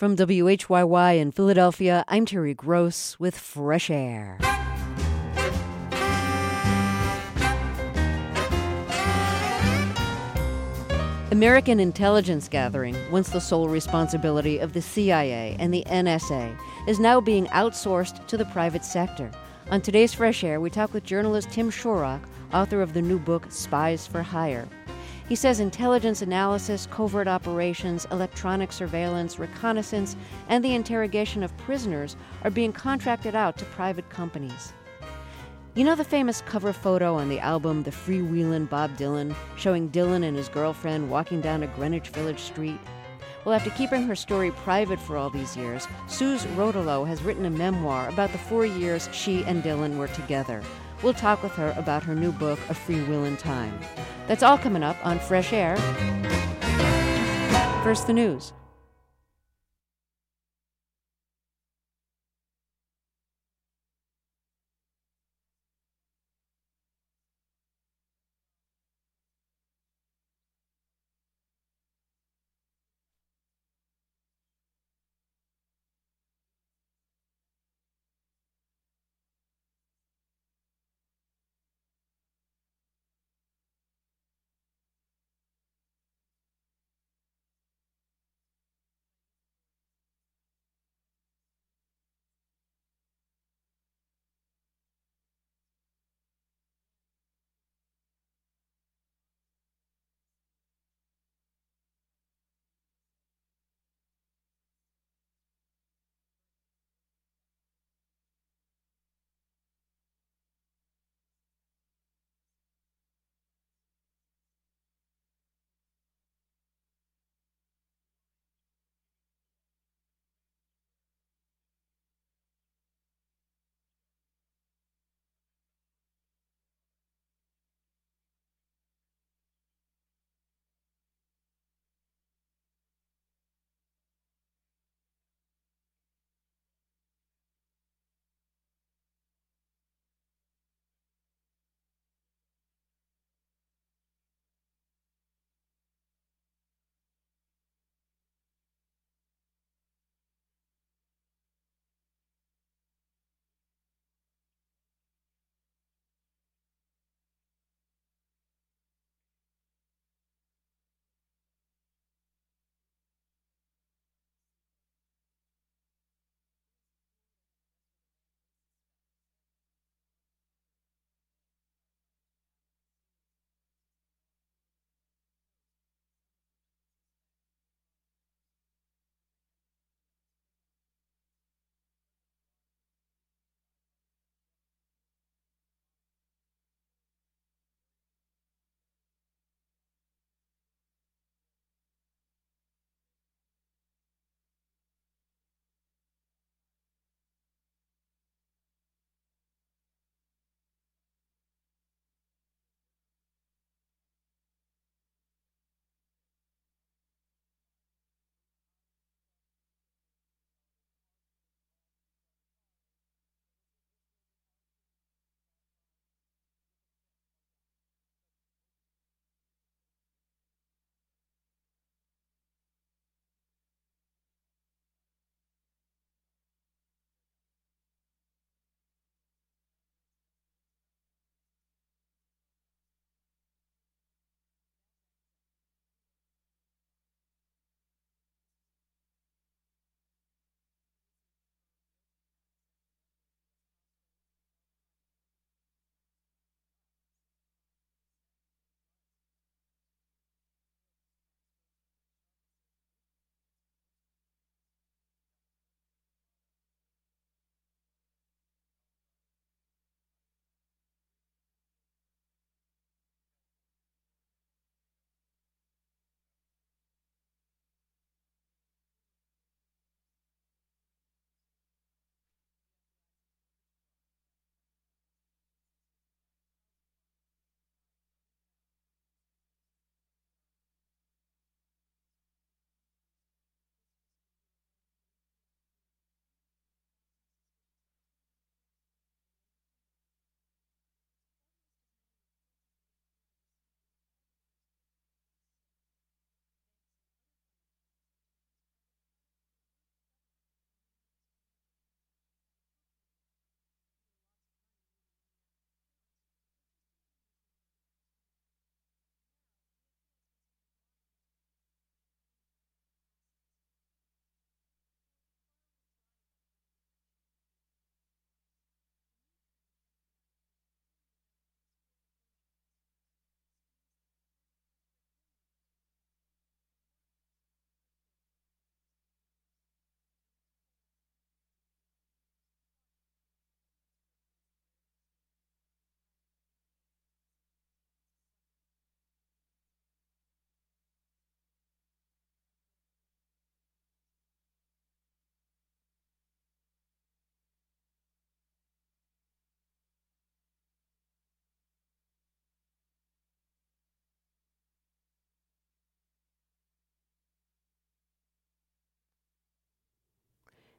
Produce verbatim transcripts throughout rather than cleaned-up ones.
From W H Y Y in Philadelphia, I'm Terry Gross with Fresh Air. American intelligence gathering, once the sole responsibility of the C I A and the N S A, is now being outsourced to the private sector. On today's Fresh Air, we talk with journalist Tim Shorrock, author of the new book Spies for Hire. He says intelligence analysis, covert operations, electronic surveillance, reconnaissance, and the interrogation of prisoners are being contracted out to private companies. You know the famous cover photo on the album The Freewheelin' Bob Dylan, showing Dylan and his girlfriend walking down a Greenwich Village street? Well, after keeping her story private for all these years, Suze Rodolo has written a memoir about the four years she and Dylan were together. We'll talk with her about her new book, A Freewheelin' Time. That's all coming up on Fresh Air. First, the news.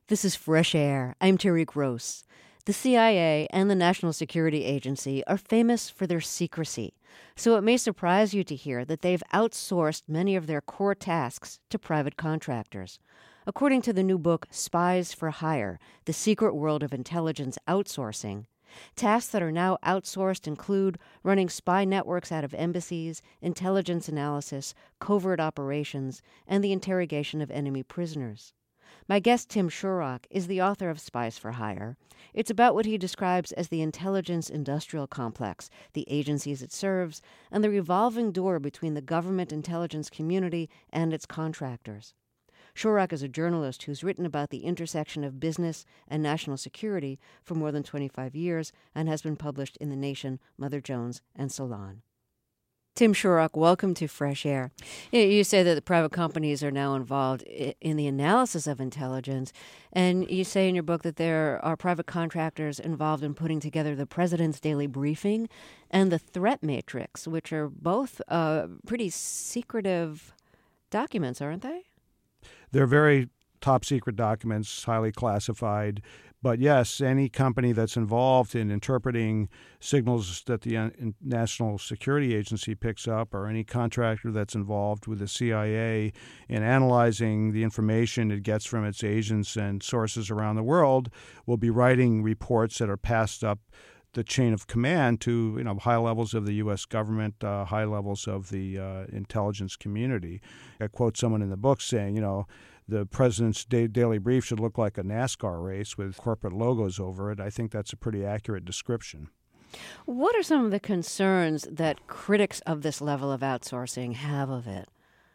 This is Fresh Air. I'm Terry Gross. The C I A and the National Security Agency are famous for their secrecy, so it may surprise you to hear that they've outsourced many of their core tasks to private contractors. According to the new book, Spies for Hire, The Secret World of Intelligence Outsourcing, tasks that are now outsourced include running spy networks out of embassies, intelligence analysis, covert operations, and the interrogation of enemy prisoners. My guest, Tim Shurrock, is the author of Spies for Hire. It's about what he describes as the intelligence industrial complex, the agencies it serves, and the revolving door between the government intelligence community and its contractors. Shurrock is a journalist who's written about the intersection of business and national security for more than twenty-five years and has been published in The Nation, Mother Jones, and Salon. Tim Shurrock, welcome to Fresh Air. You say that the private companies are now involved in the analysis of intelligence, and you say in your book that there are private contractors involved in putting together the President's Daily Briefing and the Threat Matrix, which are both uh, pretty secretive documents, aren't they? They're very top secret documents, highly classified. But yes, any company that's involved in interpreting signals that the National Security Agency picks up, or any contractor that's involved with the C I A in analyzing the information it gets from its agents and sources around the world, will be writing reports that are passed up the chain of command to, you know, high levels of the U S government, uh, high levels of the uh, intelligence community. I quote someone in the book saying, you know, the president's da- daily brief should look like a NASCAR race with corporate logos over it. I think that's a pretty accurate description. What are some of the concerns that critics of this level of outsourcing have of it?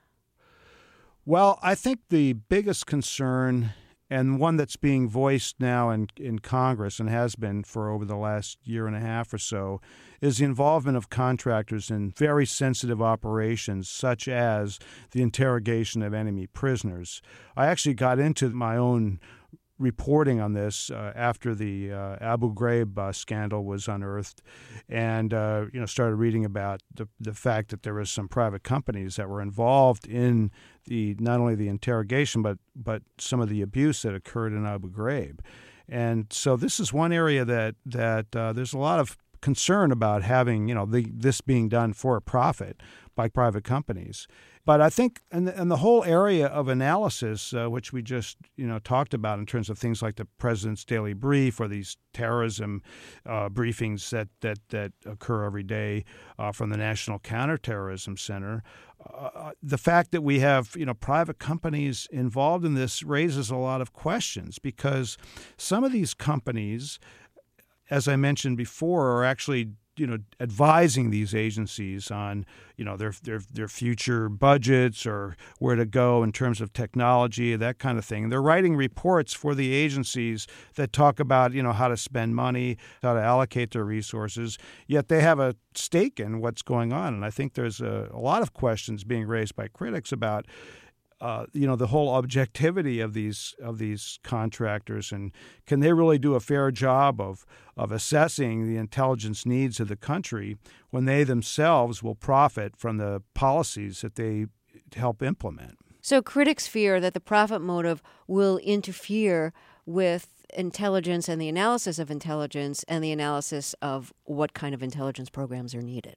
Well, I think the biggest concern, and one that's being voiced now in, in Congress and has been for over the last year and a half or so, is the involvement of contractors in very sensitive operations, such as the interrogation of enemy prisoners. I actually got into my own reporting on this uh, after the uh, Abu Ghraib uh, scandal was unearthed, and uh, you know started reading about the the fact that there was some private companies that were involved in the not only the interrogation but but some of the abuse that occurred in Abu Ghraib. And so this is one area that that uh, there's a lot of concern about having, you know, the, this being done for a profit by private companies. But I think in the, in the whole area of analysis, uh, which we just, you know, talked about in terms of things like the President's Daily Brief or these terrorism uh, briefings that, that, that occur every day uh, from the National Counterterrorism Center, uh, the fact that we have, you know, private companies involved in this raises a lot of questions, because some of these companies, as I mentioned before, are actually, you know, advising these agencies on, you know, their their their future budgets or where to go in terms of technology, that kind of thing. And they're writing reports for the agencies that talk about, you know, how to spend money, how to allocate their resources, yet they have a stake in what's going on. And I think there's a, a lot of questions being raised by critics about Uh, you know, the whole objectivity of these of these contractors, and can they really do a fair job of of assessing the intelligence needs of the country when they themselves will profit from the policies that they help implement? So critics fear that the profit motive will interfere with intelligence and the analysis of intelligence and the analysis of what kind of intelligence programs are needed.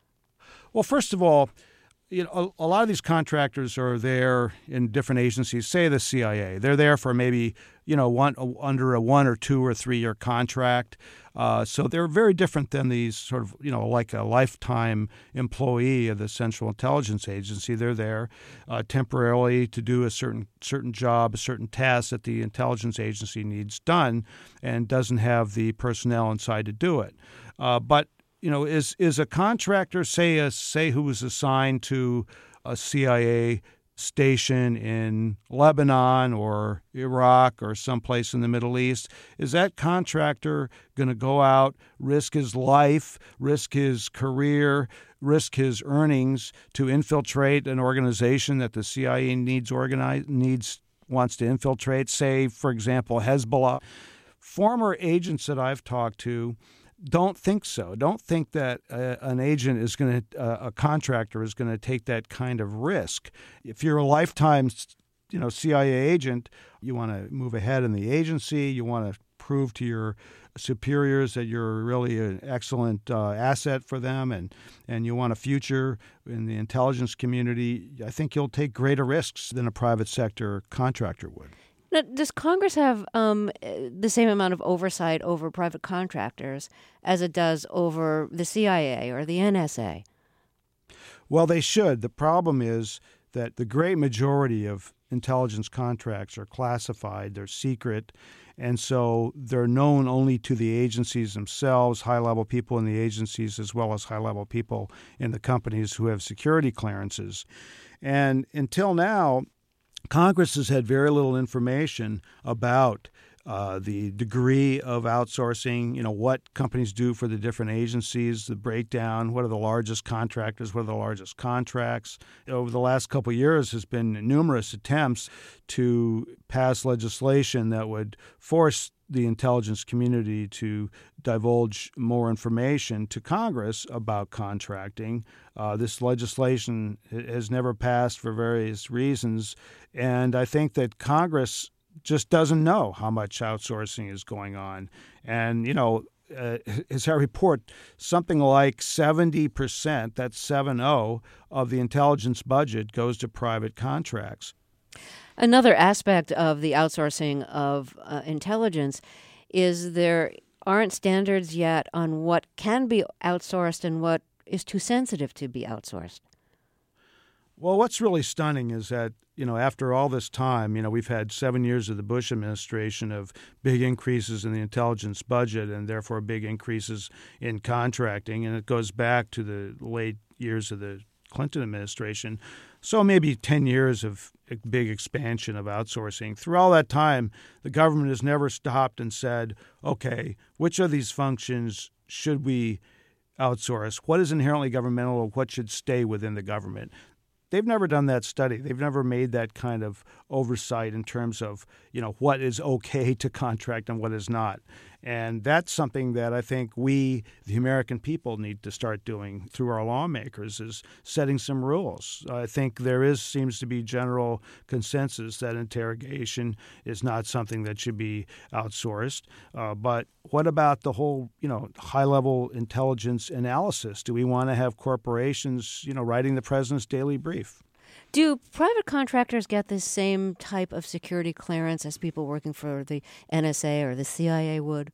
Well, first of all, you know, a, a lot of these contractors are there in different agencies, say the C I A. They're there for maybe, you know, one under a one or two or three year contract. Uh, so they're very different than these sort of, you know, like a lifetime employee of the Central Intelligence Agency. They're there uh, temporarily to do a certain certain job, a certain task that the intelligence agency needs done, and doesn't have the personnel inside to do it. Uh, but You know, is is a contractor, say a, say who was assigned to a C I A station in Lebanon or Iraq or someplace in the Middle East, is that contractor going to go out, risk his life, risk his career, risk his earnings to infiltrate an organization that the C I A needs organize needs wants to infiltrate? Say, for example, Hezbollah. Former agents that I've talked to don't think so. Don't think that uh, an agent is going to, uh, a contractor is going to take that kind of risk. If you're a lifetime you know, C I A agent, you want to move ahead in the agency. You want to prove to your superiors that you're really an excellent uh, asset for them, and, and you want a future in the intelligence community. I think you'll take greater risks than a private sector contractor would. Now, does Congress have um, the same amount of oversight over private contractors as it does over the C I A or the N S A? Well, they should. The problem is that the great majority of intelligence contracts are classified, they're secret, and so they're known only to the agencies themselves, high-level people in the agencies, as well as high-level people in the companies who have security clearances. And until now, Congress has had very little information about uh, the degree of outsourcing, you know, what companies do for the different agencies, the breakdown, what are the largest contractors, what are the largest contracts. Over the last couple of years, has been numerous attempts to pass legislation that would force the intelligence community to divulge more information to Congress about contracting. Uh, this legislation has never passed for various reasons, and I think that Congress just doesn't know how much outsourcing is going on. And, you know, uh, as I report, something like seventy percent, that's seven oh, of the intelligence budget goes to private contracts. Another aspect of the outsourcing of uh, intelligence is there aren't standards yet on what can be outsourced and what is too sensitive to be outsourced. Well, what's really stunning is that, you know, after all this time, you know, we've had seven years of the Bush administration of big increases in the intelligence budget and therefore big increases in contracting. And it goes back to the late years of the Clinton administration. So maybe ten years of big expansion of outsourcing. Through all that time, the government has never stopped and said, okay, which of these functions should we outsource? What is inherently governmental? What should stay within the government? They've never done that study. They've never made that kind of oversight in terms of, you know, what is okay to contract and what is not. And that's something that I think we, the American people, need to start doing through our lawmakers, is setting some rules. I think there is seems to be general consensus that interrogation is not something that should be outsourced. Uh, but what about the whole, you know, high-level intelligence analysis? Do we want to have corporations, you know, writing the president's daily brief? Do private contractors get the same type of security clearance as people working for the N S A or the C I A would?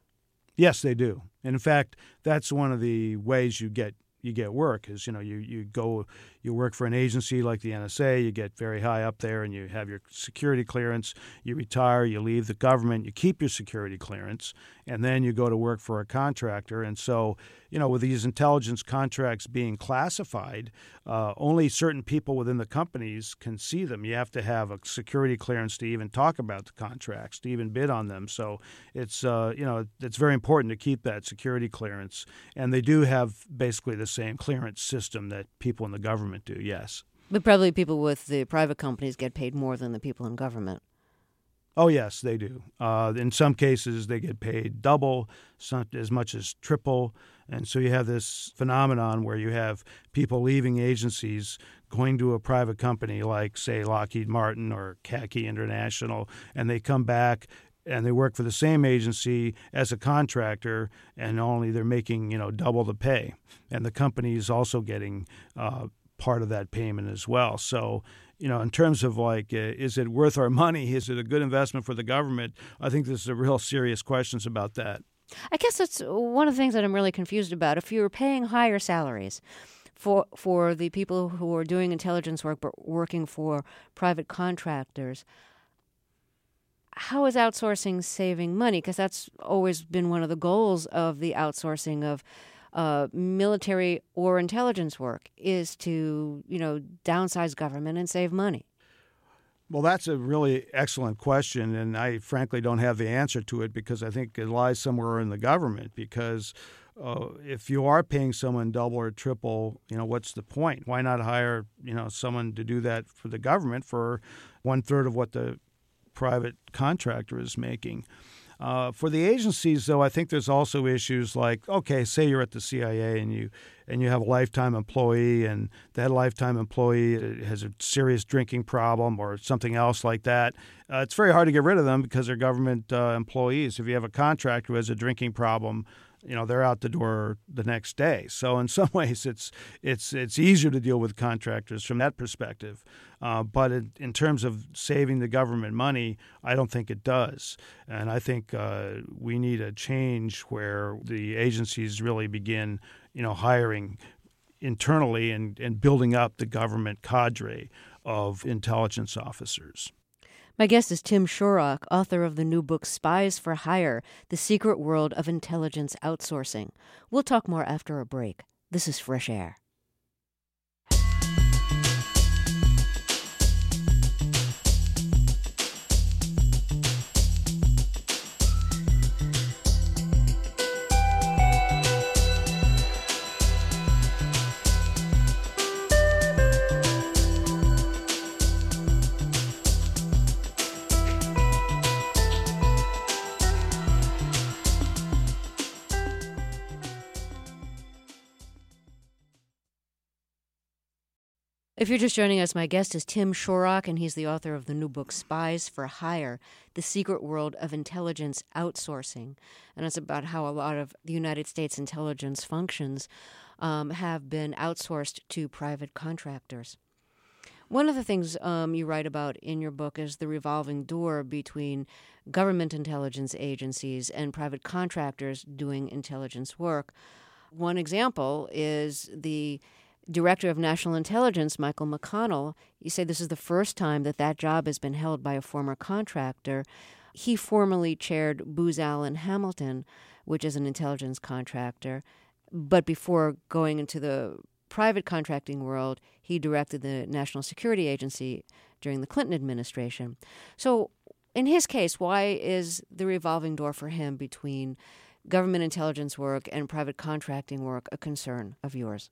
Yes, they do. And in fact, that's one of the ways you get you get work is, you know, you, you go, you work for an agency like the N S A, you get very high up there and you have your security clearance, you retire, you leave the government, you keep your security clearance, and then you go to work for a contractor. And so, you know, with these intelligence contracts being classified, uh, only certain people within the companies can see them. You have to have a security clearance to even talk about the contracts, to even bid on them. So it's, uh, you know, it's very important to keep that security clearance. And they do have basically the same clearance system that people in the government do, yes. But probably people with the private companies get paid more than the people in government. Oh, yes, they do. Uh, in some cases, they get paid double, some, as much as triple. And so you have this phenomenon where you have people leaving agencies, going to a private company like, say, Lockheed Martin or C A C I International, and they come back and they work for the same agency as a contractor, and only they're making, you know, double the pay. And the company is also getting uh, part of that payment as well. So, you know, in terms of like, uh, is it worth our money? Is it a good investment for the government? I think there's a real serious questions about that. I guess that's one of the things that I'm really confused about. If you were paying higher salaries for for the people who are doing intelligence work but working for private contractors, how is outsourcing saving money? Because that's always been one of the goals of the outsourcing of uh, military or intelligence work, is to, you know, downsize government and save money. Well, that's a really excellent question, and I frankly don't have the answer to it because I think it lies somewhere in the government. Because uh, if you are paying someone double or triple, you know, what's the point? Why not hire, you know, someone to do that for the government for one third of what the private contractor is making? Uh, for the agencies, though, I think there's also issues like, okay, say you're at the C I A and you and you have a lifetime employee, and that lifetime employee has a serious drinking problem or something else like that. Uh, it's very hard to get rid of them because they're government uh, employees. If you have a contractor who has a drinking problem, you know, they're out the door the next day. So in some ways, it's it's it's easier to deal with contractors from that perspective. Uh, but in, in terms of saving the government money, I don't think it does. And I think uh, we need a change where the agencies really begin, you know, hiring internally and, and building up the government cadre of intelligence officers. My guest is Tim Shorrock, author of the new book Spies for Hire, The Secret World of Intelligence Outsourcing. We'll talk more after a break. This is Fresh Air. If you're just joining us, my guest is Tim Shorrock, and he's the author of the new book, Spies for Hire, The Secret World of Intelligence Outsourcing. And it's about how a lot of the United States intelligence functions um, have been outsourced to private contractors. One of the things um, you write about in your book is the revolving door between government intelligence agencies and private contractors doing intelligence work. One example is the Director of National Intelligence, Michael McConnell. You say this is the first time that that job has been held by a former contractor. He formerly chaired Booz Allen Hamilton, which is an intelligence contractor. But before going into the private contracting world, he directed the National Security Agency during the Clinton administration. So in his case, why is the revolving door for him between government intelligence work and private contracting work a concern of yours?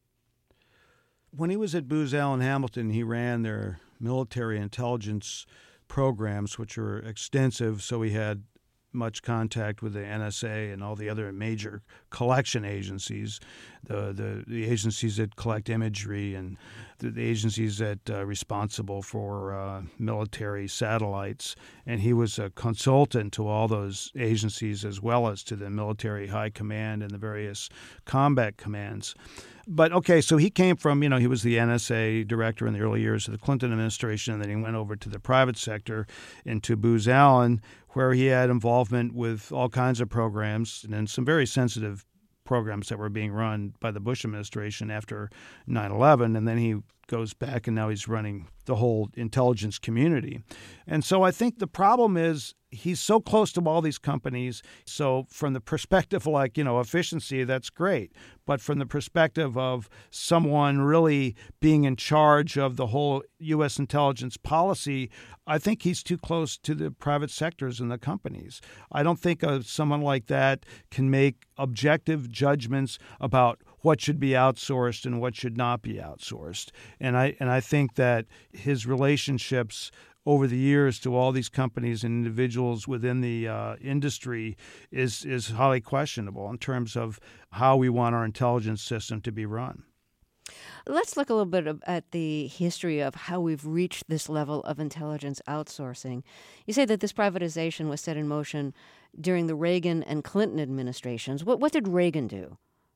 When he was at Booz Allen Hamilton, he ran their military intelligence programs, which were extensive, so he had much contact with the N S A and all the other major collection agencies, the the, the agencies that collect imagery and the, the agencies that are uh, responsible for uh, military satellites. And he was a consultant to all those agencies as well as to the military high command and the various combat commands. But, okay, so he came from, you know, he was the N S A director in the early years of the Clinton administration, and then he went over to the private sector into Booz Allen, where he had involvement with all kinds of programs and then some very sensitive programs that were being run by the Bush administration after nine eleven. And then he goes back and now he's running the whole intelligence community. And so I think the problem is he's so close to all these companies. So from the perspective like, you know, efficiency, that's great. But from the perspective of someone really being in charge of the whole U S intelligence policy, I think he's too close to the private sectors and the companies. I don't think uh, someone like that can make objective judgments about what should be outsourced and what should not be outsourced. And I and I think that his relationships over the years to all these companies and individuals within the uh, industry is is highly questionable in terms of how we want our intelligence system to be run. Let's look a little bit at the history of how we've reached this level of intelligence outsourcing. You say that this privatization was set in motion during the Reagan and Clinton administrations. What, what did Reagan do?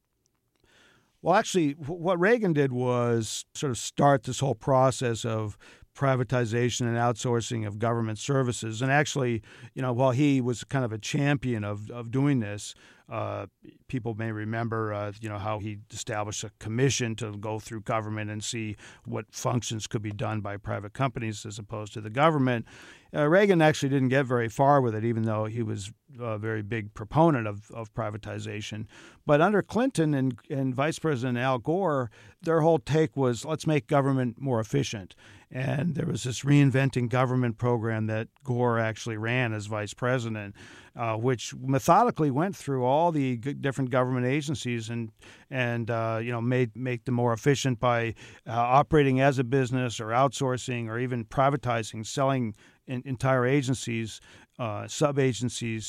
Well, actually, what Reagan did was sort of start this whole process of privatization and outsourcing of government services. And actually, you know, while he was kind of a champion of, of doing this, uh, people may remember, uh, you know, how he established a commission to go through government and see what functions could be done by private companies as opposed to the government. Uh, Reagan actually didn't get very far with it, even though he was a very big proponent of, of privatization. But under Clinton and, and Vice President Al Gore, their whole take was, let's make government more efficient. And there was this reinventing government program that Gore actually ran as vice president, uh, which methodically went through all the g- different government agencies and and uh, you know made make them more efficient by uh, operating as a business or outsourcing or even privatizing, selling in, entire agencies, uh, sub agencies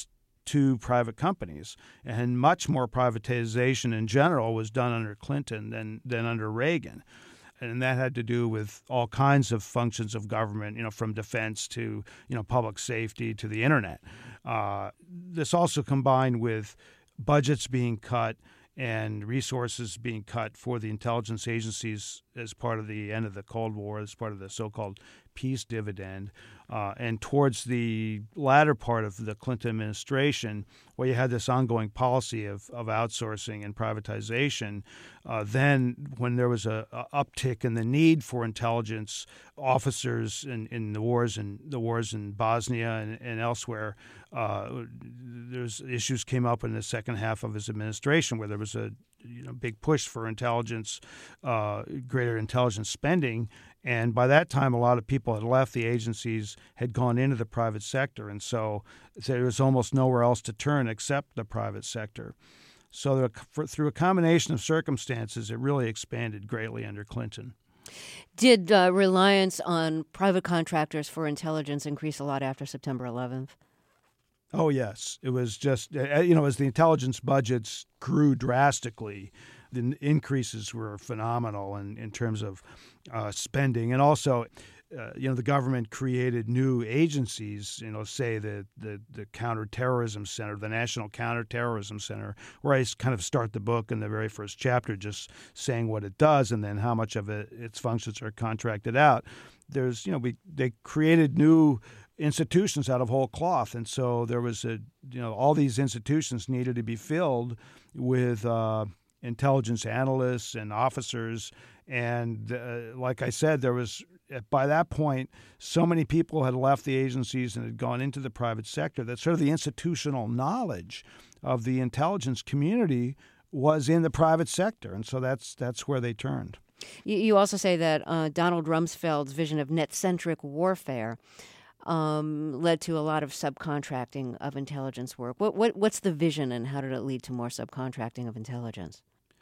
to private companies. And much more privatization in general was done under Clinton than, than under Reagan. And that had to do with all kinds of functions of government, you know, from defense to, you know, public safety to the internet. Uh, this also combined with budgets being cut and resources being cut for the intelligence agencies as part of the end of the Cold War, as part of the so-called peace dividend. Uh, and towards the latter part of the Clinton administration, where you had this ongoing policy of, of outsourcing and privatization, uh, then when there was a, a uptick in the need for intelligence officers in, in the wars in the wars in Bosnia and, and elsewhere, uh, there's issues came up in the second half of his administration where there was a you know big push for intelligence, uh, greater intelligence spending. And by that time, a lot of people had left the agencies, had gone into the private sector. And so there was almost nowhere else to turn except the private sector. So there, for, through a combination of circumstances, it really expanded greatly under Clinton. Did uh, reliance on private contractors for intelligence increase a lot after September eleventh? Oh, yes. It was just, you know, as the intelligence budgets grew drastically, the increases were phenomenal in, in terms of uh, spending. And also, uh, you know, the government created new agencies, you know, say the, the, the Counterterrorism Center, the National Counterterrorism Center, where I kind of start the book in the very first chapter just saying what it does and then how much of it, its functions are contracted out. There's, you know, we they created new institutions out of whole cloth. And so there was a, you know, all these institutions needed to be filled with uh, intelligence analysts and officers. And uh, like I said, there was, by that point, so many people had left the agencies and had gone into the private sector that sort of the institutional knowledge of the intelligence community was in the private sector. And so that's that's where they turned. You, you also say that uh, Donald Rumsfeld's vision of net-centric warfare Um, led to a lot of subcontracting of intelligence work. What, what what's the vision, and how did it lead to more subcontracting of intelligence?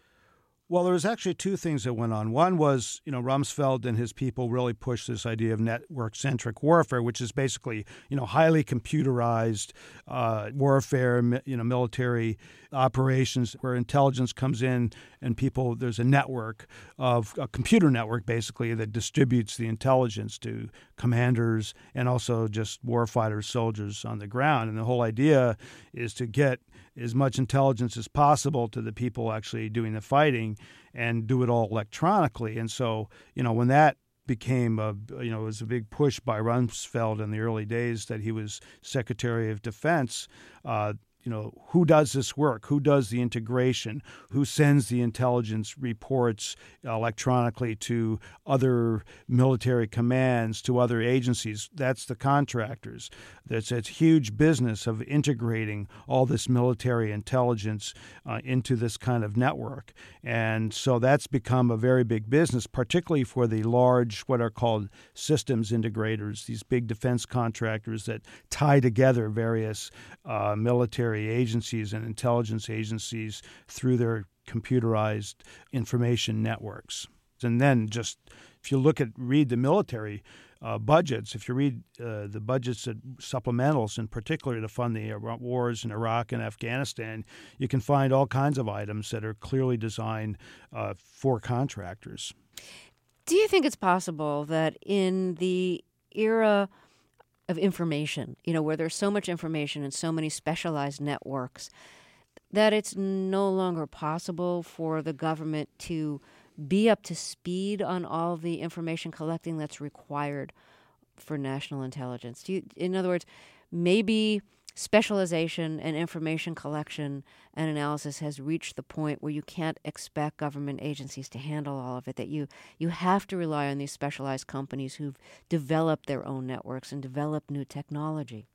Well, there was actually two things that went on. One was, you know, Rumsfeld and his people really pushed this idea of network-centric warfare, which is basically, you know, highly computerized uh, warfare, you know, military operations where intelligence comes in and people, there's a network of a computer network basically that distributes the intelligence to commanders and also just warfighters, soldiers on the ground. And the whole idea is to get as much intelligence as possible to the people actually doing the fighting and do it all electronically. And so, you know, when that became a, you know, it was a big push by Rumsfeld in the early days that he was Secretary of Defense, uh, you know, who does this work? Who does the integration? Who sends the intelligence reports electronically to other military commands, to other agencies? That's the contractors. That's a huge business of integrating all this military intelligence uh, into this kind of network. And so that's become a very big business, particularly for the large, what are called systems integrators, these big defense contractors that tie together various uh, military agencies and intelligence agencies through their computerized information networks. And then just if you look at, read the military uh, budgets, if you read uh, the budgets, that, supplementals in particular to fund the wars in Iraq and Afghanistan, you can find all kinds of items that are clearly designed uh, for contractors. Do you think it's possible that in the era of information, you know, where there's so much information and so many specialized networks, that it's no longer possible for the government to be up to speed on all the information collecting that's required for national intelligence? Do you, in other words, maybe specialization and information collection and analysis has reached the point where you can't expect government agencies to handle all of it, that you, you have to rely on these specialized companies who've developed their own networks and developed new technology?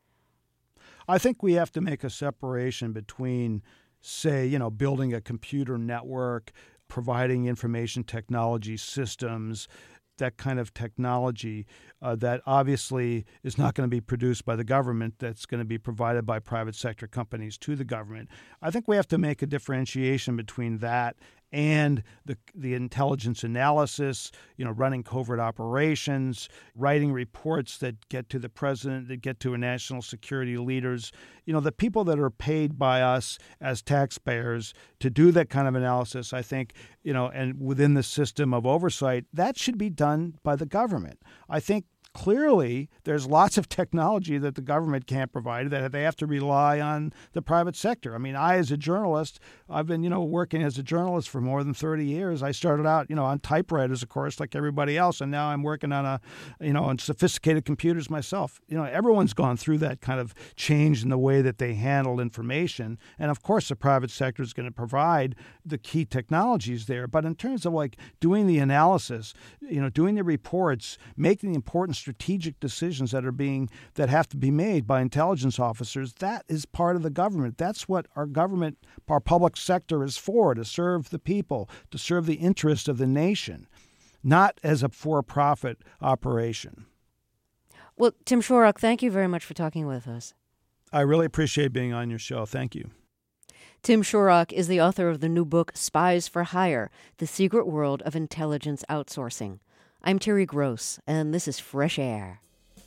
I think we have to make a separation between, say, you know, building a computer network, providing information technology systems, that kind of technology uh, that obviously is not going to be produced by the government, that's going to be provided by private sector companies to the government. I think we have to make a differentiation between that and the the intelligence analysis, you know, running covert operations, writing reports that get to the president, that get to national security leaders, you know, the people that are paid by us as taxpayers to do that kind of analysis, I think, you know, and within the system of oversight, that should be done by the government. I think clearly, there's lots of technology that the government can't provide, that they have to rely on the private sector. I mean, I, as a journalist, I've been, you know, working as a journalist for more than thirty years. I started out, you know, on typewriters, of course, like everybody else, and now I'm working on a, you know, on sophisticated computers myself. You know, everyone's gone through that kind of change in the way that they handle information. And of course, the private sector is going to provide the key technologies there. But in terms of like doing the analysis, you know, doing the reports, making the important strategic decisions that are being that have to be made by intelligence officers, that is part of the government. That's what our government, our public sector is for, to serve the people, to serve the interest of the nation, not as a for-profit operation. Well, Tim Shorrock, thank you very much for talking with us. I really appreciate being on your show. Thank you. Tim Shorrock is the author of the new book, Spies for Hire, The Secret World of Intelligence Outsourcing. I'm Terry Gross, and this is Fresh Air.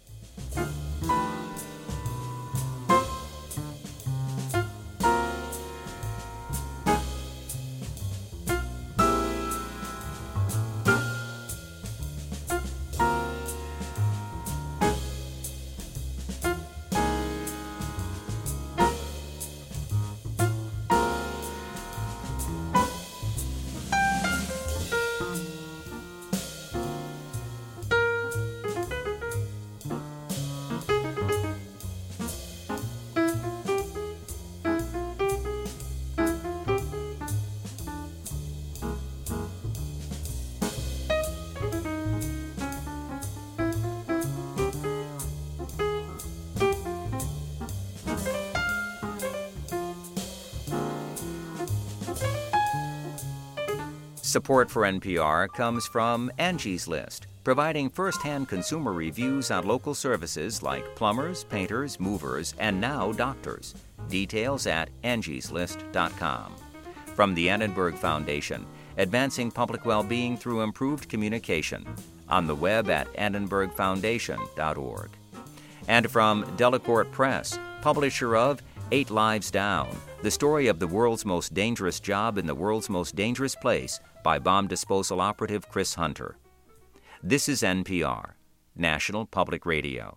Support for N P R comes from Angie's List, providing first-hand consumer reviews on local services like plumbers, painters, movers, and now doctors. Details at angies list dot com. From the Annenberg Foundation, advancing public well-being through improved communication, on the web at annenberg foundation dot org. And from Delacorte Press, publisher of Eight Lives Down, the story of the world's most dangerous job in the world's most dangerous place, by bomb disposal operative Chris Hunter. This is N P R, National Public Radio.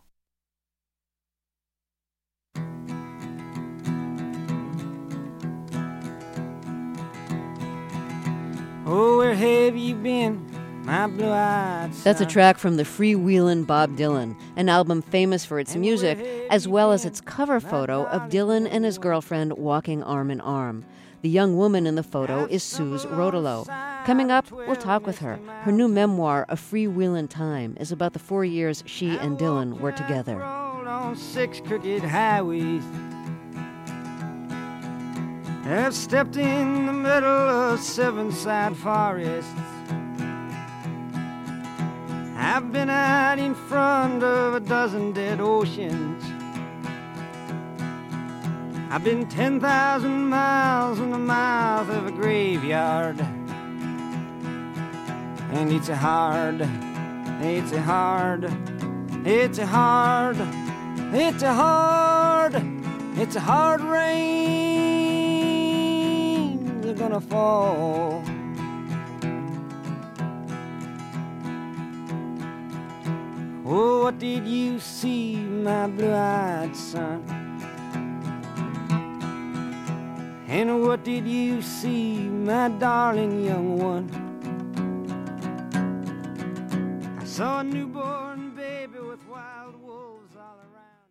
Oh, where have you been, my blue-eyed son? That's a track from the freewheelin' Bob Dylan, an album famous for its music, as well as its cover photo of Dylan and his girlfriend walking arm in arm. The young woman in the photo is Suze Rodolo. Coming up, we'll talk with her. Her new memoir, A Freewheelin' Time, is about the four years she and Dylan were together. On six crooked highways, I've stepped in the middle of seven side forests. I've been out in front of a dozen dead oceans. I've been ten thousand miles in the mouth of a graveyard. And it's a hard, it's a hard, it's a hard, it's a hard, it's a hard rain that's gonna fall. Oh, what did you see, my blue-eyed son? And what did you see, my darling young one? I saw a newborn baby with wild wolves all around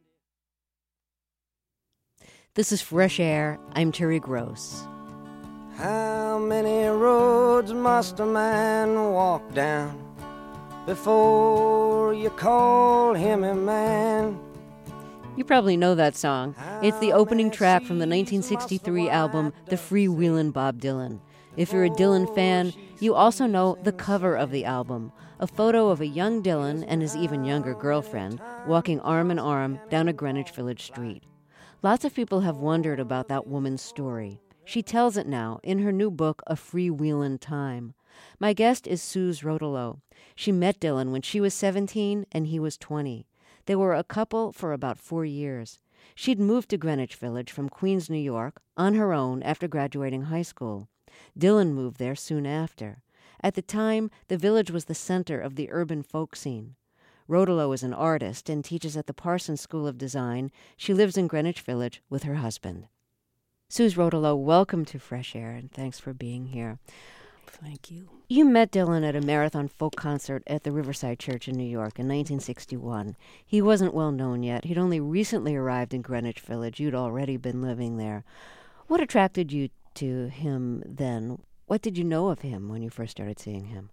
it. This is Fresh Air. I'm Terry Gross. How many roads must a man walk down before you call him a man? You probably know that song. It's the opening track from the nineteen sixty-three album The Freewheelin' Bob Dylan. If you're a Dylan fan, you also know the cover of the album, a photo of a young Dylan and his even younger girlfriend walking arm in arm down a Greenwich Village street. Lots of people have wondered about that woman's story. She tells it now in her new book, A Freewheelin' Time. My guest is Suze Rotolo. She met Dylan when she was seventeen and he was twenty. They were a couple for about four years. She'd moved to Greenwich Village from Queens, New York, on her own after graduating high school. Dylan moved there soon after. At the time, the village was the center of the urban folk scene. Rotolo is an artist and teaches at the Parsons School of Design. She lives in Greenwich Village with her husband. Suze Rotolo, welcome to Fresh Air, and thanks for being here. Thank you. You met Dylan at a marathon folk concert at the Riverside Church in New York in nineteen sixty-one. He wasn't well known yet. He'd only recently arrived in Greenwich Village. You'd already been living there. What attracted you to him then? What did you know of him when you first started seeing him?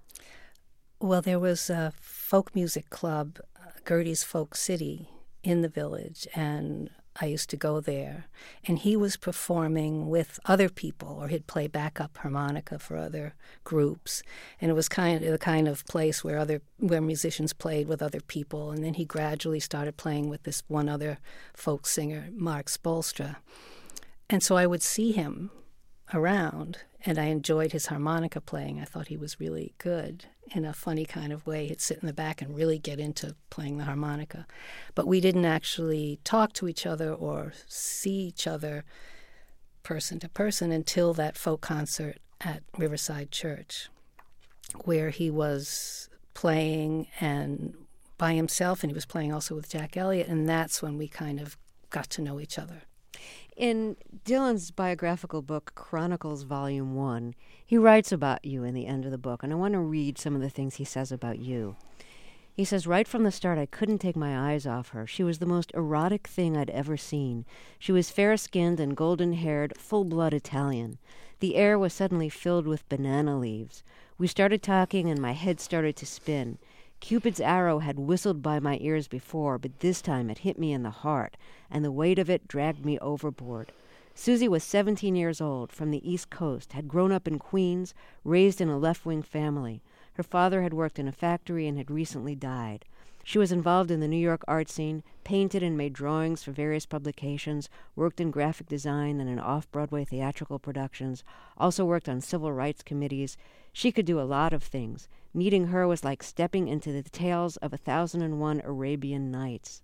Well, there was a folk music club, Gertie's Folk City, in the village, and I used to go there. And he was performing with other people, or he'd play backup harmonica for other groups. And it was kind of the kind of place where other where musicians played with other people. And then he gradually started playing with this one other folk singer, Mark Spolstra. And so I would see him around, and I enjoyed his harmonica playing. I thought he was really good in a funny kind of way. He'd sit in the back and really get into playing the harmonica. But we didn't actually talk to each other or see each other person to person until that folk concert at Riverside Church, where he was playing and by himself, and he was playing also with Jack Elliott, and that's when we kind of got to know each other. In Dylan's biographical book, Chronicles Volume one, he writes about you in the end of the book, and I want to read some of the things he says about you. He says, right from the start, I couldn't take my eyes off her. She was the most erotic thing I'd ever seen. She was fair-skinned and golden-haired, full-blood Italian. The air was suddenly filled with banana leaves. We started talking, and my head started to spin. Cupid's arrow had whistled by my ears before, but this time it hit me in the heart, and the weight of it dragged me overboard. Susie was seventeen years old, from the East Coast, had grown up in Queens, raised in a left-wing family. Her father had worked in a factory and had recently died. She was involved in the New York art scene, painted and made drawings for various publications, worked in graphic design and in off-Broadway theatrical productions, also worked on civil rights committees. She could do a lot of things. Meeting her was like stepping into the tales of a thousand and one Arabian Nights.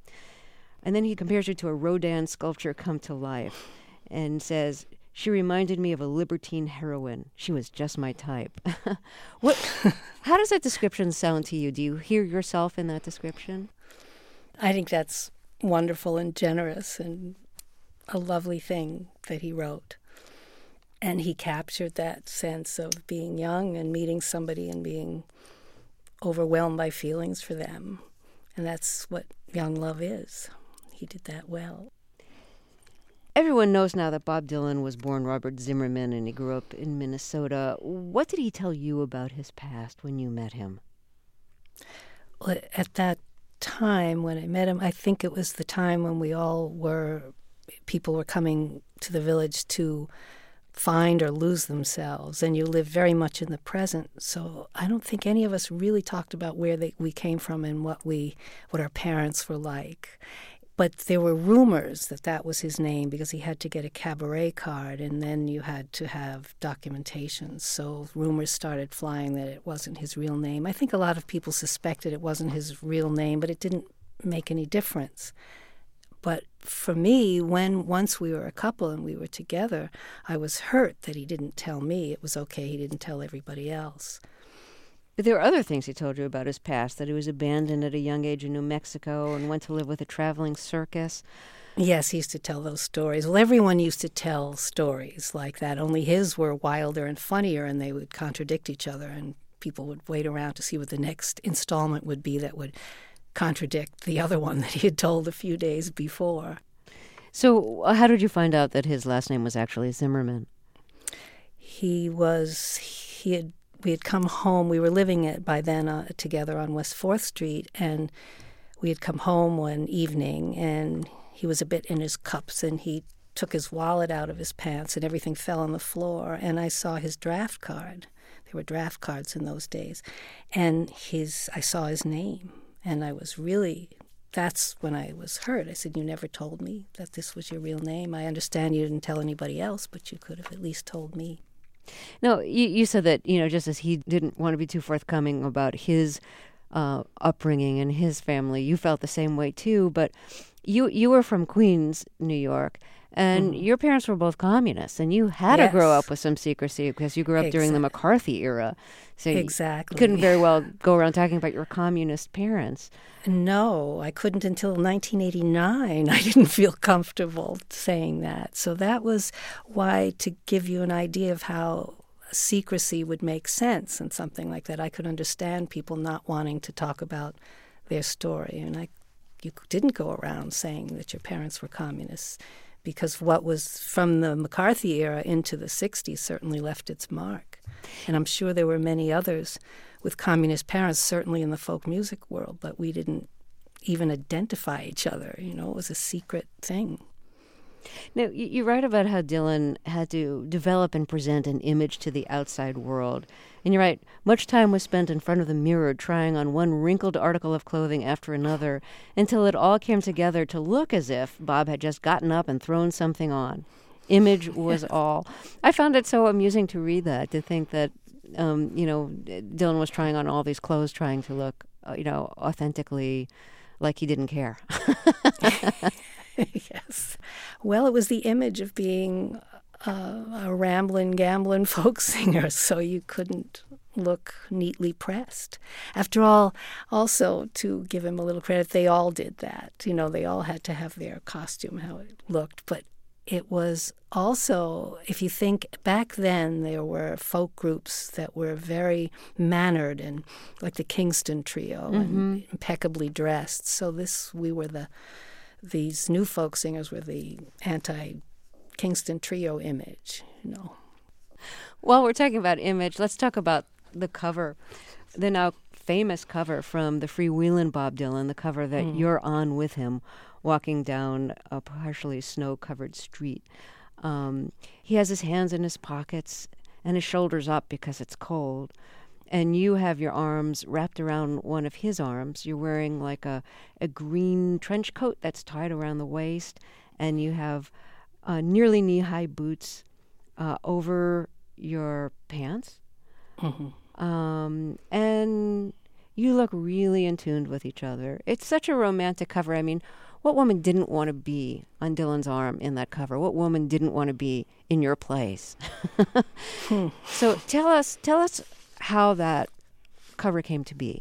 And then he compares her to a Rodin sculpture come to life and says, she reminded me of a libertine heroine. She was just my type. What? How does that description sound to you? Do you hear yourself in that description? I think that's wonderful and generous and a lovely thing that he wrote. And he captured that sense of being young and meeting somebody and being overwhelmed by feelings for them. And that's what young love is. He did that well. Everyone knows now that Bob Dylan was born Robert Zimmerman and he grew up in Minnesota. What did he tell you about his past when you met him? Well, at that time when I met him, I think it was the time when we all were, people were coming to the village to find or lose themselves, and you live very much in the present. So I don't think any of us really talked about where they, we came from and what we, what our parents were like. But there were rumors that that was his name because he had to get a cabaret card, and then you had to have documentation. So rumors started flying that it wasn't his real name. I think a lot of people suspected it wasn't his real name, but it didn't make any difference. But for me, when once we were a couple and we were together, I was hurt that he didn't tell me. It was okay he didn't tell everybody else. But there are other things he told you about his past, that he was abandoned at a young age in New Mexico and went to live with a traveling circus. Yes, he used to tell those stories. Well, everyone used to tell stories like that, only his were wilder and funnier, and they would contradict each other, and people would wait around to see what the next installment would be that would contradict the other one that he had told a few days before. So uh, how did you find out that his last name was actually Zimmerman? He was, he had, we had come home, we were living it by then uh, together on West fourth Street, and we had come home one evening, and he was a bit in his cups, and he took his wallet out of his pants, and everything fell on the floor, and I saw his draft card. There were draft cards in those days, and his, I saw his name. And I was really, that's when I was hurt. I said, you never told me that this was your real name. I understand you didn't tell anybody else, but you could have at least told me. No, you, you said that, you know, just as he didn't want to be too forthcoming about his uh, upbringing and his family, you felt the same way too. But you you were from Queens, New York, and mm. your parents were both communists, and you had yes. to grow up with some secrecy because you grew up exactly. during the McCarthy era. So exactly. you couldn't very well go around talking about your communist parents. No, I couldn't until nineteen eighty-nine. I didn't feel comfortable saying that. So that was why, to give you an idea of how secrecy would make sense and something like that, I could understand people not wanting to talk about their story. And I, you didn't go around saying that your parents were communists, because what was from the McCarthy era into the sixties certainly left its mark. And I'm sure there were many others with communist parents, certainly in the folk music world, but we didn't even identify each other. You know, it was a secret thing. Now, you, you write about how Dylan had to develop and present an image to the outside world. And you write, much time was spent in front of the mirror trying on one wrinkled article of clothing after another until it all came together to look as if Bob had just gotten up and thrown something on. Image was all. I found it so amusing to read that, to think that, um, you know, Dylan was trying on all these clothes, trying to look, uh, you know, authentically like he didn't care. Yes. Well, it was the image of being uh, a rambling, gambling folk singer, so you couldn't look neatly pressed. After all, also, to give him a little credit, they all did that. You know, they all had to have their costume, how it looked. But it was also, if you think back then, there were folk groups that were very mannered, and like the Kingston Trio, mm-hmm. and impeccably dressed. So this, we were the... These new folk singers were the anti-Kingston Trio image, you know. While we're talking about image, let's talk about the cover, the now famous cover from the Freewheelin' Bob Dylan, the cover that mm. you're on with him, walking down a partially snow-covered street. Um, he has his hands in his pockets and his shoulders up because it's cold. And you have your arms wrapped around one of his arms. You're wearing like a, a green trench coat that's tied around the waist, and you have uh, nearly knee-high boots uh, over your pants. Mm-hmm. Um, and you look really in tune with each other. It's such a romantic cover. I mean, what woman didn't want to be on Dylan's arm in that cover? What woman didn't want to be in your place? hmm. So tell us, tell us. how that cover came to be.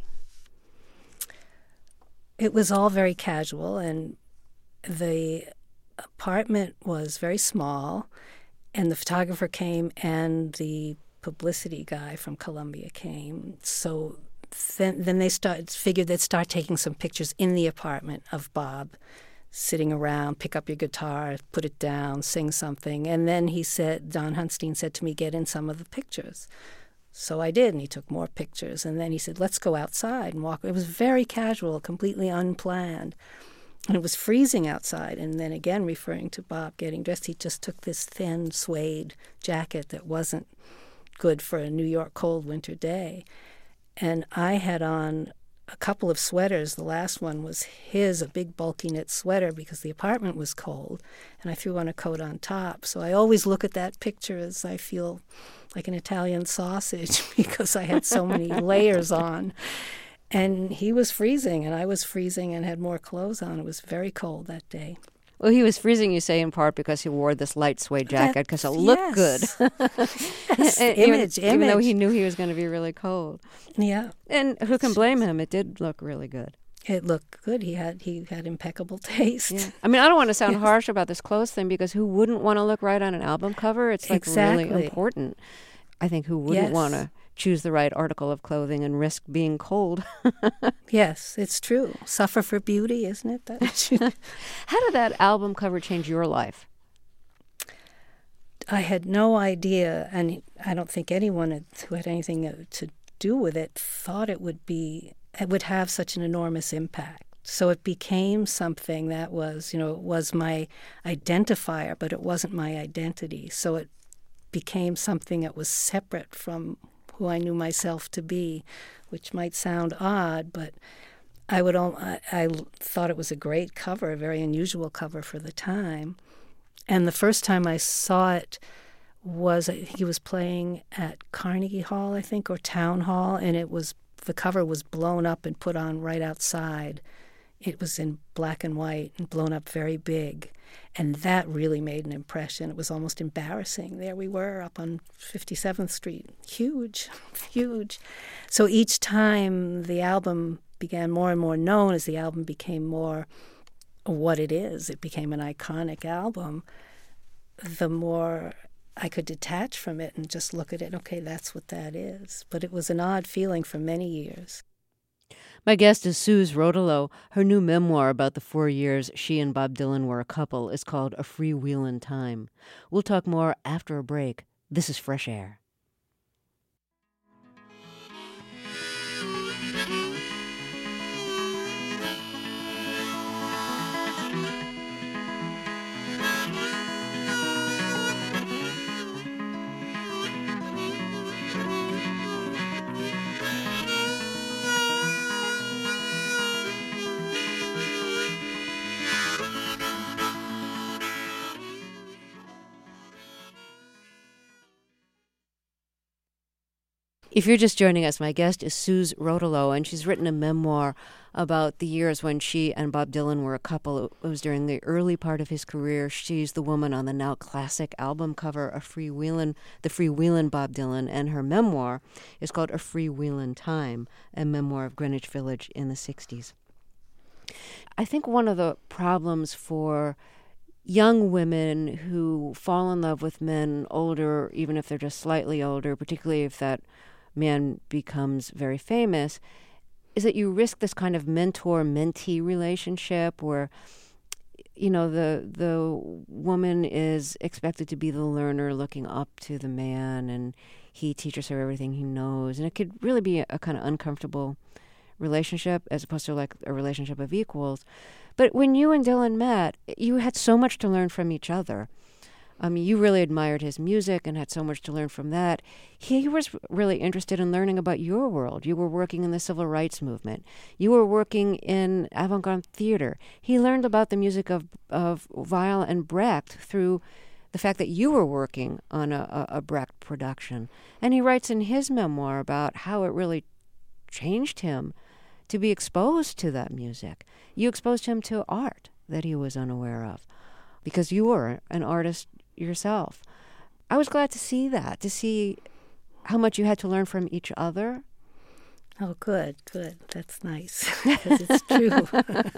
It was all very casual, and the apartment was very small, and the photographer came and the publicity guy from Columbia came. So then, then they start, figured they'd start taking some pictures in the apartment of Bob sitting around, pick up your guitar, put it down, sing something. And then he said, Don Hunstein said to me, get in some of the pictures. So I did, and he took more pictures. And then he said, let's go outside and walk. It was very casual, completely unplanned. And it was freezing outside. And then again, referring to Bob getting dressed, he just took this thin suede jacket that wasn't good for a New York cold winter day. And I had on a couple of sweaters. The last one was his, a big bulky knit sweater, because the apartment was cold. And I threw on a coat on top. So I always look at that picture as I feel like an Italian sausage because I had so many layers on. And he was freezing, and I was freezing and had more clothes on. It was very cold that day. Well, he was freezing, you say, in part because he wore this light suede jacket because it looked yes. good. yes, and, image, even, image. Even though he knew he was going to be really cold. Yeah. And who can blame him? It did look really good. It looked good. He had he had impeccable taste. Yeah. I mean, I don't want to sound yes. harsh about this clothes thing, because who wouldn't want to look right on an album cover? It's like exactly. really important. I think who wouldn't yes. want to choose the right article of clothing and risk being cold? Yes, it's true. Suffer for beauty, isn't it? That How did that album cover change your life? I had no idea, and I don't think anyone who had anything to do with it thought it would be, it would have such an enormous impact. So it became something that was, you know, it was my identifier, but it wasn't my identity. So it became something that was separate from who I knew myself to be, which might sound odd, but I would. I, I thought it was a great cover, a very unusual cover for the time. And the first time I saw it was he was playing at Carnegie Hall, I think, or Town Hall, and it was the cover was blown up and put on right outside. It was in black and white and blown up very big. And that really made an impression. It was almost embarrassing. There we were up on fifty-seventh Street. Huge, huge. So each time the album began more and more known, as the album became more what it is, it became an iconic album, the more I could detach from it and just look at it, okay, that's what that is. But it was an odd feeling for many years. My guest is Suze Rotolo. Her new memoir about the four years she and Bob Dylan were a couple is called A Freewheelin' Time. We'll talk more after a break. This is Fresh Air. If you're just joining us, my guest is Suze Rotolo, and she's written a memoir about the years when she and Bob Dylan were a couple. It was during the early part of his career. She's the woman on the now classic album cover, A Freewheelin', The Freewheelin' Bob Dylan, and her memoir is called A Freewheelin' Time, a memoir of Greenwich Village in the sixties. I think one of the problems for young women who fall in love with men older, even if they're just slightly older, particularly if that man becomes very famous, is that you risk this kind of mentor-mentee relationship where, you know, the the woman is expected to be the learner looking up to the man, and he teaches her everything he knows. And it could really be a, a kind of uncomfortable relationship as opposed to like a relationship of equals. But when you and Dylan met, you had so much to learn from each other. Um, you really admired his music and had so much to learn from that. He was really interested in learning about your world. You were working in the civil rights movement. You were working in avant-garde theater. He learned about the music of, of Weill and Brecht through the fact that you were working on a, a, a Brecht production. And he writes in his memoir about how it really changed him to be exposed to that music. You exposed him to art that he was unaware of because you were an artist yourself. I was glad to see that, to see how much you had to learn from each other. Oh, good, good. That's nice, because it's true.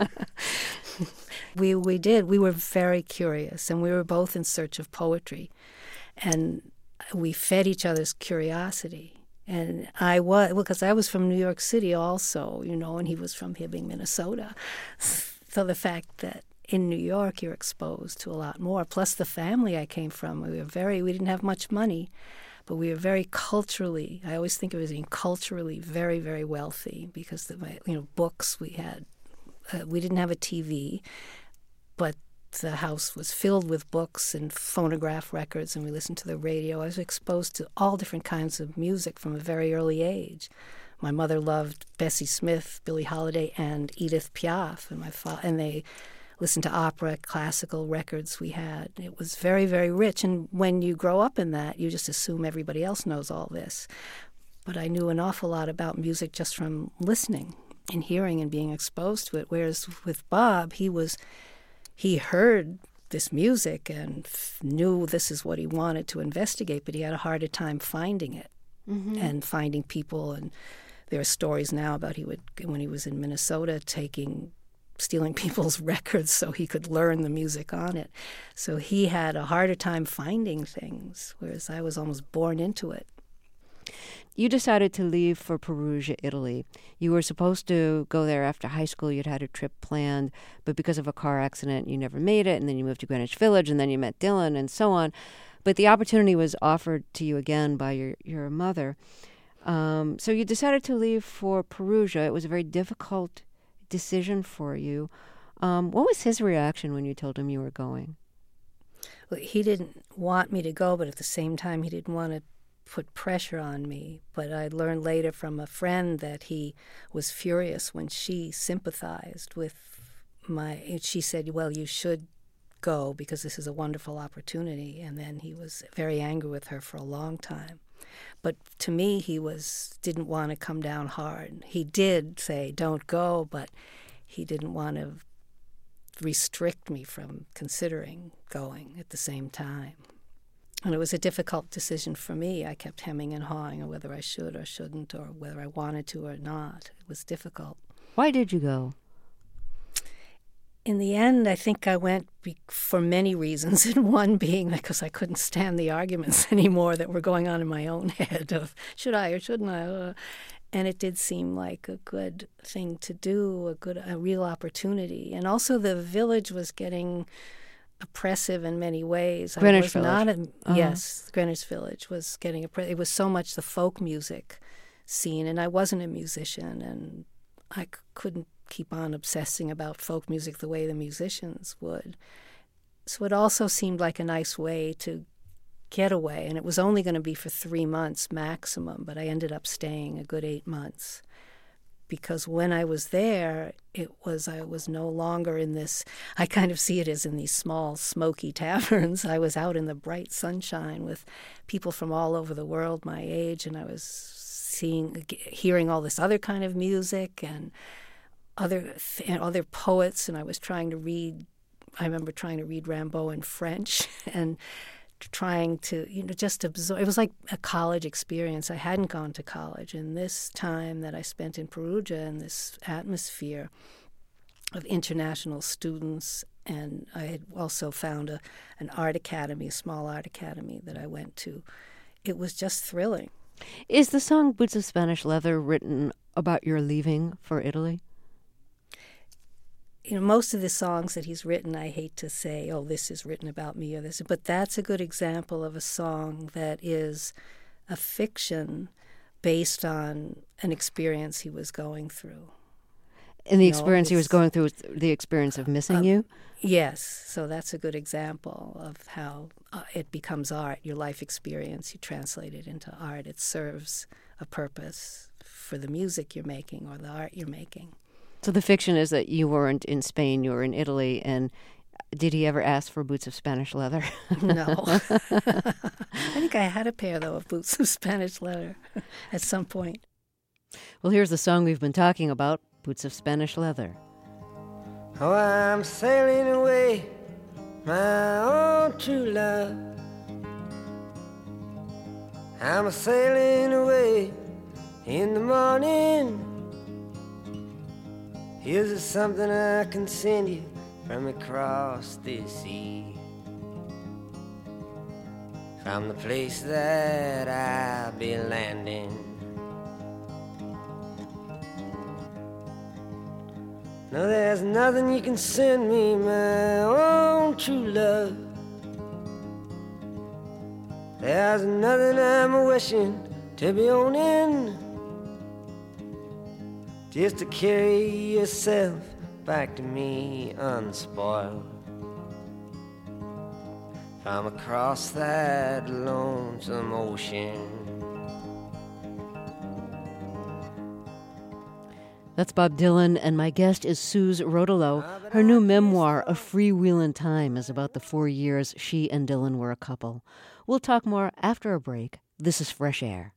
we we did. We were very curious, and we were both in search of poetry, and we fed each other's curiosity. And I was, well, because I was from New York City also, you know, and he was from Hibbing, Minnesota. So the fact that in New York you're exposed to a lot more, plus the family I came from, we were very, we didn't have much money, but we were very culturally, I always think of it as being culturally very, very wealthy because, the, you know, books we had, uh, we didn't have a T V, but the house was filled with books and phonograph records, and we listened to the radio. I was exposed to all different kinds of music from a very early age. My mother loved Bessie Smith, Billie Holiday, and Edith Piaf, and my fa- and they listened to opera, classical records we had. It was very, very rich, and when you grow up in that, you just assume everybody else knows all this. But I knew an awful lot about music just from listening and hearing and being exposed to it, whereas with Bob, he was... He heard this music and f- knew this is what he wanted to investigate, but he had a harder time finding it mm-hmm. and finding people. And there are stories now about he would, when he was in Minnesota, taking, stealing people's records so he could learn the music on it. So he had a harder time finding things, whereas I was almost born into it. You decided to leave for Perugia, Italy. You were supposed to go there after high school. You'd had a trip planned, but because of a car accident, you never made it, and then you moved to Greenwich Village, and then you met Dylan, and so on. But the opportunity was offered to you again by your, your mother. Um, so you decided to leave for Perugia. It was a very difficult decision for you. Um, what was his reaction when you told him you were going? Well, he didn't want me to go, but at the same time, he didn't want to put pressure on me. But I learned later from a friend that he was furious when she sympathized with my, she said, well, you should go because this is a wonderful opportunity. And then he was very angry with her for a long time. But to me, he was didn't want to come down hard. He did say, don't go, but he didn't want to restrict me from considering going at the same time. And it was a difficult decision for me. I kept hemming and hawing on whether I should or shouldn't, or whether I wanted to or not. It was difficult. Why did you go? In the end, I think I went be- for many reasons, and one being because I couldn't stand the arguments anymore that were going on in my own head of should I or shouldn't I? Uh, and it did seem like a good thing to do, a good, a real opportunity. And also the village was getting oppressive in many ways. Greenwich I was Village. Not a, uh-huh. Yes, Greenwich Village was getting oppressive. It was so much the folk music scene, and I wasn't a musician, and I c- couldn't keep on obsessing about folk music the way the musicians would. So it also seemed like a nice way to get away, and it was only going to be for three months maximum, but I ended up staying a good eight months. Because when I was there, it was I was no longer in this, I kind of see it as in these small, smoky taverns. I was out in the bright sunshine with people from all over the world my age, and I was seeing, hearing all this other kind of music and other and other poets, and I was trying to read, I remember trying to read Rimbaud in French, and trying to, you know, just absorb. It was like a college experience. I hadn't gone to college, and this time that I spent in Perugia in this atmosphere of international students, and I had also found a an art academy, a small art academy that I went to. It was just thrilling. Is the song Boots of Spanish Leather written about your leaving for Italy? You know, most of the songs that he's written, I hate to say, oh, this is written about me or this, but that's a good example of a song that is a fiction based on an experience he was going through. And the You know, experience he was it's- going through was the experience of missing Um, you? Yes, so that's a good example of how uh, it becomes art. Your life experience, you translate it into art. It serves a purpose for the music you're making or the art you're making. So the fiction is that you weren't in Spain, you were in Italy, and did he ever ask for boots of Spanish leather? No. I think I had a pair, though, of boots of Spanish leather at some point. Well, here's the song we've been talking about, Boots of Spanish Leather. Oh, I'm sailing away, my own true love. I'm sailing away in the morning. Here's something I can send you from across the sea, from the place that I'll be landing. No, there's nothing you can send me, my own true love. There's nothing I'm wishing to be owning, just to carry yourself back to me unspoiled, from across that lonesome ocean. That's Bob Dylan, and my guest is Suze Rodolo. Her new memoir, A Freewheelin' Time, is about the four years she and Dylan were a couple. We'll talk more after a break. This is Fresh Air.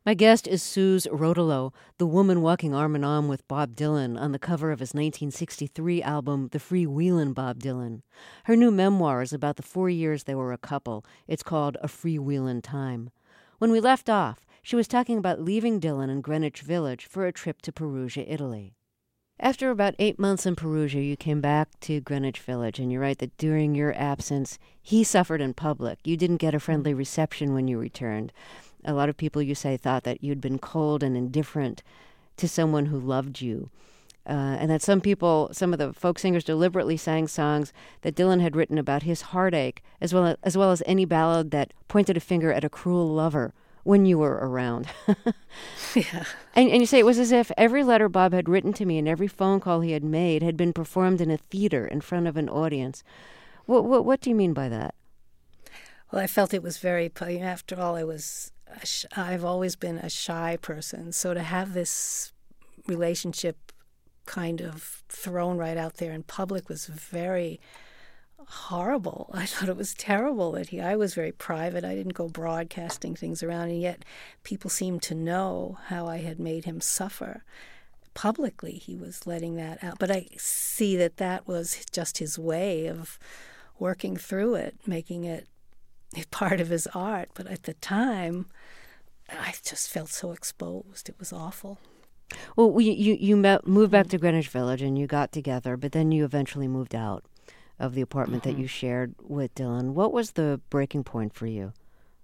My guest is Suze Rotolo, the woman walking arm in arm with Bob Dylan on the cover of his nineteen sixty-three album, The Freewheelin' Bob Dylan. Her new memoir is about the four years they were a couple. It's called A Freewheelin' Time. When we left off, she was talking about leaving Dylan in Greenwich Village for a trip to Perugia, Italy. After about eight months in Perugia, you came back to Greenwich Village, and you write that during your absence, he suffered in public. You didn't get a friendly reception when you returned. A lot of people, you say, thought that you'd been cold and indifferent to someone who loved you. Uh, and that some people, some of the folk singers deliberately sang songs that Dylan had written about his heartache, as well as, as well as any ballad that pointed a finger at a cruel lover when you were around. Yeah. And, and you say it was as if every letter Bob had written to me and every phone call he had made had been performed in a theater in front of an audience. What, what, what do you mean by that? Well, I felt it was very, after all, I was, I've always been a shy person. So to have this relationship kind of thrown right out there in public was very horrible. I thought it was terrible that he, I was very private. I didn't go broadcasting things around, and yet people seemed to know how I had made him suffer. Publicly, he was letting that out. But I see that that was just his way of working through it, making it part of his art. But at the time, I just felt so exposed. It was awful. Well, you you, you met, moved back to Greenwich Village and you got together, but then you eventually moved out of the apartment mm-hmm. that you shared with Dylan. What was the breaking point for you?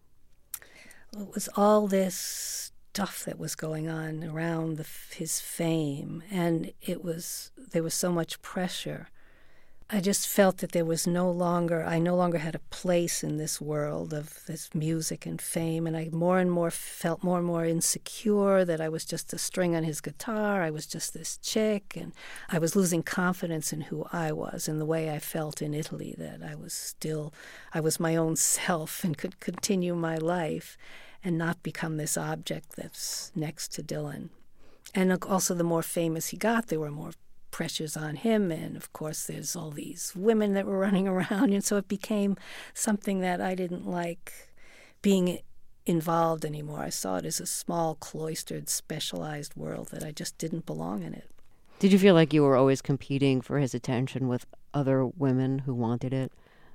Well, it was all this stuff that was going on around the, his fame, and it was there was so much pressure. I just felt that there was no longer, I no longer had a place in this world of this music and fame, and I more and more felt more and more insecure that I was just a string on his guitar, I was just this chick, and I was losing confidence in who I was and the way I felt in Italy, that I was still, I was my own self and could continue my life and not become this object that's next to Dylan. And also the more famous he got, there were more pressures on him, and of course there's all these women that were running around, and so it became something that I didn't like being involved anymore. I saw it as a small, cloistered, specialized world that I just didn't belong in it. Did you feel like you were always competing for his attention with other women who wanted it?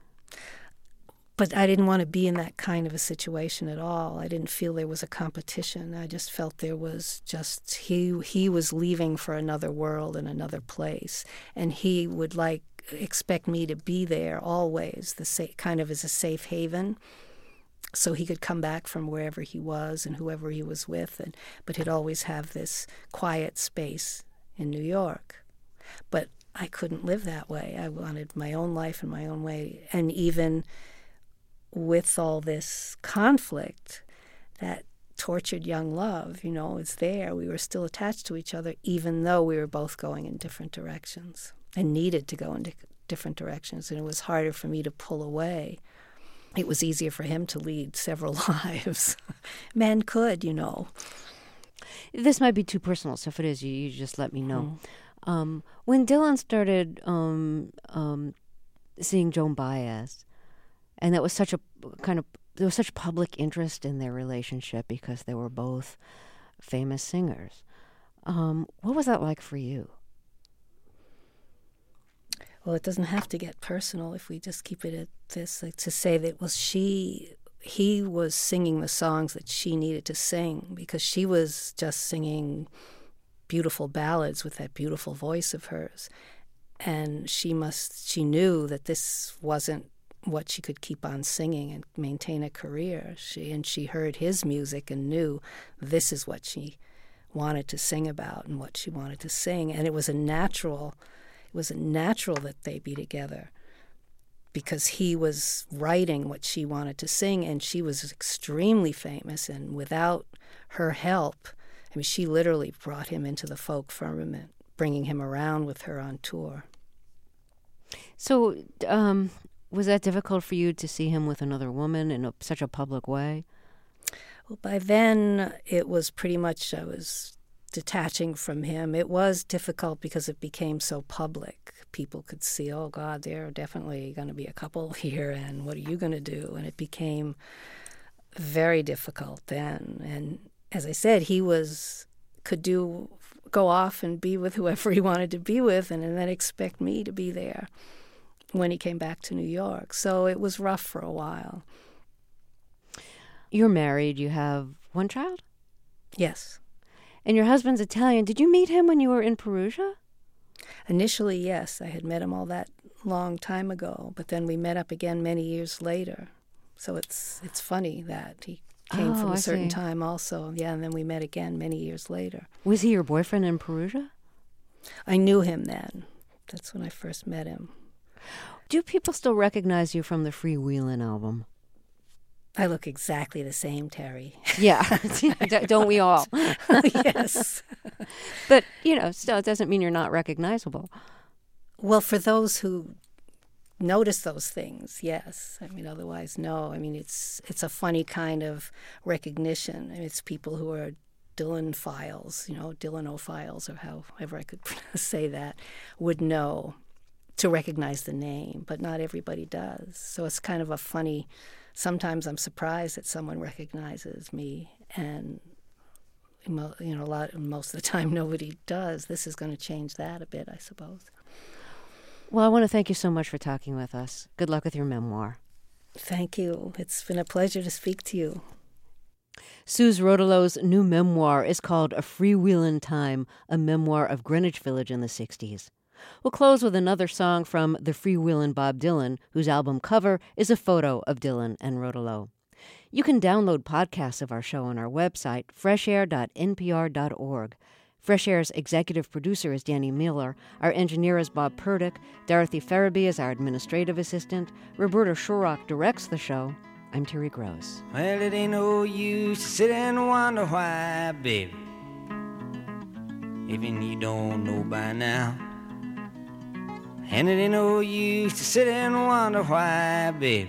But I didn't want to be in that kind of a situation at all. I didn't feel there was a competition. I just felt there was just, he he was leaving for another world and another place. And he would like expect me to be there always, the sa- kind of as a safe haven, so he could come back from wherever he was and whoever he was with. And but he'd always have this quiet space in New York. But I couldn't live that way. I wanted my own life and my own way. And even with all this conflict, that tortured young love, you know, is there. We were still attached to each other, even though we were both going in different directions and needed to go in di- different directions. And it was harder for me to pull away. It was easier for him to lead several lives. Men could, you know. This might be too personal, so if it is, you, you just let me know. Mm. Um, when Dylan started um, um, seeing Joan Baez, and that was such a kind of, there was such public interest in their relationship because they were both famous singers. Um, what was that like for you? Well, it doesn't have to get personal if we just keep it at this, like to say that, well, she, he was singing the songs that she needed to sing because she was just singing beautiful ballads with that beautiful voice of hers. And she must, she knew that this wasn't what she could keep on singing and maintain a career. She and she heard his music and knew this is what she wanted to sing about and what she wanted to sing. And it was a natural, it was a natural that they be together because he was writing what she wanted to sing, and she was extremely famous. And without her help, I mean, she literally brought him into the folk firmament, bringing him around with her on tour. So, um, was that difficult for you to see him with another woman in a, such a public way? Well, by then, it was pretty much, I was detaching from him. It was difficult because it became so public. People could see, oh, God, they're definitely going to be a couple here, and what are you going to do? And it became very difficult then. And as I said, he was could do go off and be with whoever he wanted to be with, and, and then expect me to be there when he came back to New York. So it was rough for a while. You're married. You have one child? Yes. And your husband's Italian. Did you meet him when you were in Perugia? Initially, yes. I had met him all that long time ago, but then we met up again many years later. So it's it's funny that he came Oh, from a I certain see. time also. Yeah, and then we met again many years later. Was he your boyfriend in Perugia? I knew him then. That's when I first met him. Do people still recognize you from the Freewheelin' album? I look exactly the same, Terry. Yeah, don't we all? Yes. But, you know, still, it doesn't mean you're not recognizable. Well, for those who notice those things, yes. I mean, otherwise, no. I mean, it's it's a funny kind of recognition. I mean, it's people who are Dylan-philes, you know, Dylanophiles, or however I could say that, would know to recognize the name, but not everybody does. So it's kind of a funny... Sometimes I'm surprised that someone recognizes me, and you know, a lot most of the time nobody does. This is going to change that a bit, I suppose. Well, I want to thank you so much for talking with us. Good luck with your memoir. Thank you. It's been a pleasure to speak to you. Suze Rodolo's new memoir is called A Freewheelin' Time, a memoir of Greenwich Village in the sixties. We'll close with another song from the Freewheelin' Bob Dylan, whose album cover is a photo of Dylan and Rodolo. You can download podcasts of our show on our website, fresh air dot n p r dot org. Fresh Air's executive producer is Danny Miller. Our engineer is Bob Purdick. Dorothy Farabee is our administrative assistant. Roberta Shurrock directs the show. I'm Terry Gross. Well, it ain't no use to sit and wonder why, baby. Even you don't know by now. And it ain't no use to sit and wonder why, baby.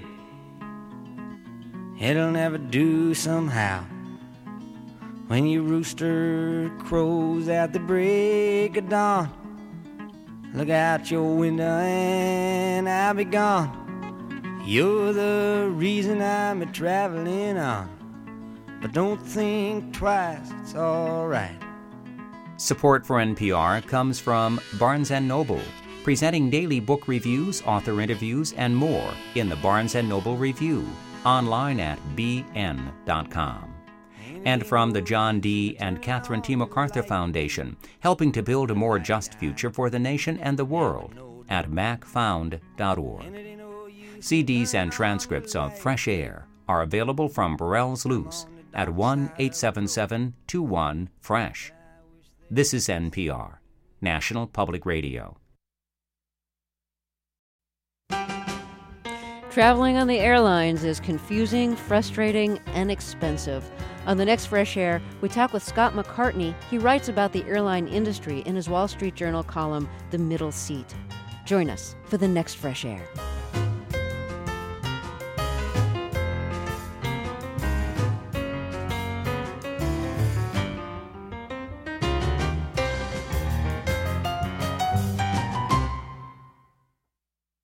It'll never do somehow. When your rooster crows at the break of dawn, look out your window and I'll be gone. You're the reason I'm a traveling on. But don't think twice, it's all right. Support for N P R comes from Barnes and Noble, presenting daily book reviews, author interviews, and more in the Barnes and Noble Review, online at b n dot com. And from the John D. and Catherine T. MacArthur Foundation, helping to build a more just future for the nation and the world at mac found dot org. C Ds and transcripts of Fresh Air are available from Burrell's Loose at one eight seven seven two one fresh. This is N P R, National Public Radio. Traveling on the airlines is confusing, frustrating, and expensive. On the next Fresh Air, we talk with Scott McCartney. He writes about the airline industry in his Wall Street Journal column, The Middle Seat. Join us for the next Fresh Air.